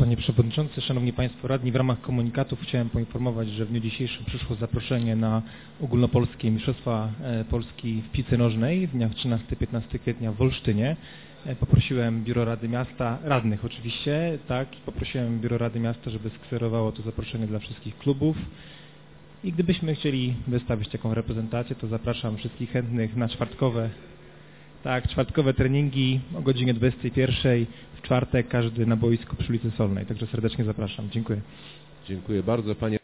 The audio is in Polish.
Panie Przewodniczący, Szanowni Państwo Radni, w ramach komunikatów chciałem poinformować, że w dniu dzisiejszym przyszło zaproszenie na ogólnopolskie Mistrzostwa Polski w piłce nożnej w dniach 13-15 kwietnia w Olsztynie. Poprosiłem Biuro Rady Miasta, radnych oczywiście, tak, i poprosiłem Biuro Rady Miasta, żeby skserowało to zaproszenie dla wszystkich klubów. I gdybyśmy chcieli wystawić taką reprezentację, to zapraszam wszystkich chętnych na czwartkowe treningi o godzinie 21:00 w czwartek, każdy na boisku przy ulicy Solnej. Także serdecznie zapraszam. Dziękuję. Dziękuję bardzo. Panie